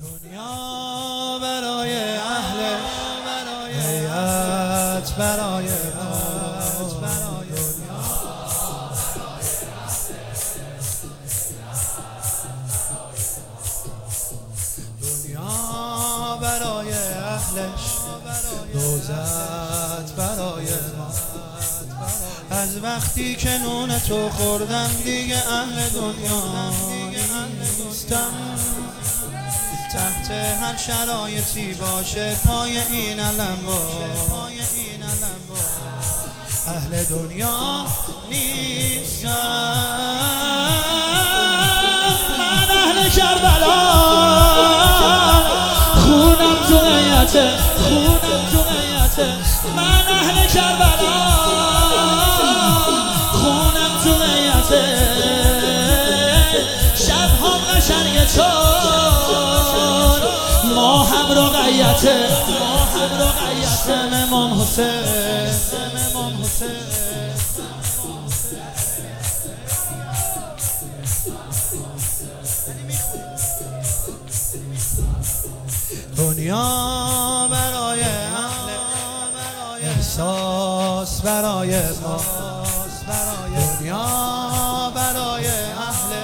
دنیا برای اهل هیئت برای دنیا برای اهلش، دوزت برای ما. از وقتی که نون تو خوردم دیگه اهل دنیا نیستم. تحت هر شرایطی باشه پای این علم با اهل دنیا نیستم. من اهل کربلا، خونم تو نیته، من اهل کربلا، خونم تو نیته. شب هم قشنگه چون ما هم رقیته، امام حسین. دنیا برای اهل احساس برای ما، دنیا برای اهل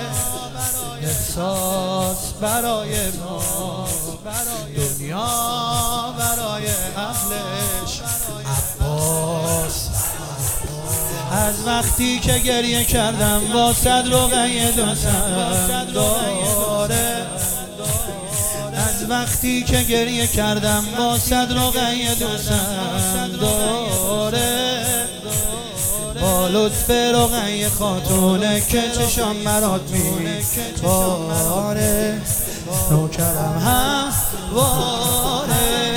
احساس برای ما، دنیا برای اهلش عباس. از وقتی که گریه کردم با صد رقیه دوستم داره، از وقتی که گریه کردم با صد رقیه دوستم داره. با لطف رقیه خاتونه که چشام مراد می‌باره، نوکرم هم واره.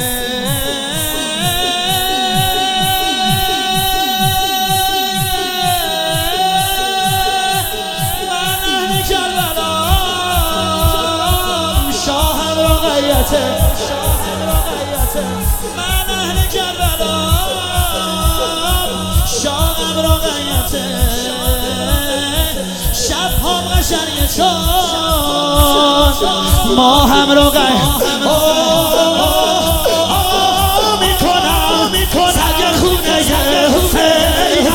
من اهل کربلا، شاهم رقیته. شب هم قشنگه چون ما هم رقیته. میکنم سگ خونه حسین.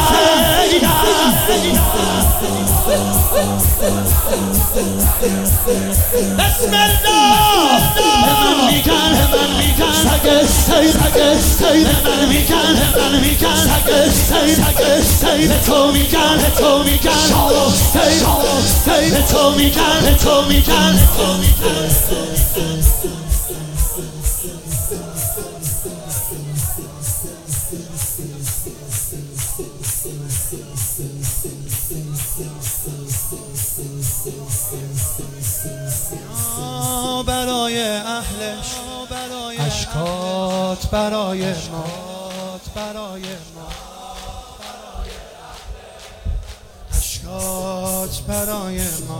بسم الله. من میگن سگ سید، من میگن سگ سید، تو میگن شاه سید، تو میگن برای اهلش، اشکات برای ما، اشکات برای ما.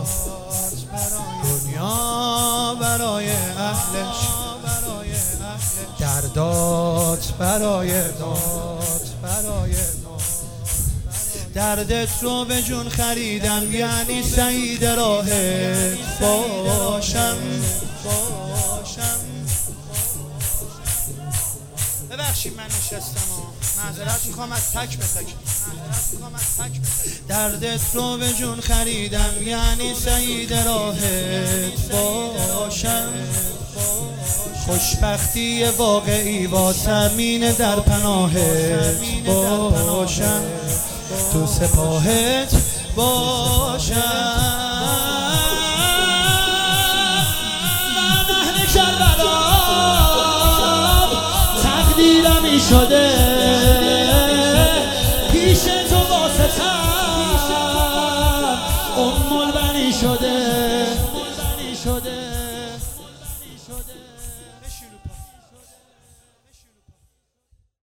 دنیا برای اهلش، دردات برای ما. دردت رو به جون خریدم، یعنی سعید راهت باشم. ببخشید من نشستم و معذرت میخوام از تک به تک. دردت رو به جون خریدم، یعنی سعید راهت باشم. خوشبختی واقعی واسم اینه در پناهت باشم، تو سپاهت باشم. من اهل کربلا، تقدیرمی شده پیش تو واسطم، ام البنی شده.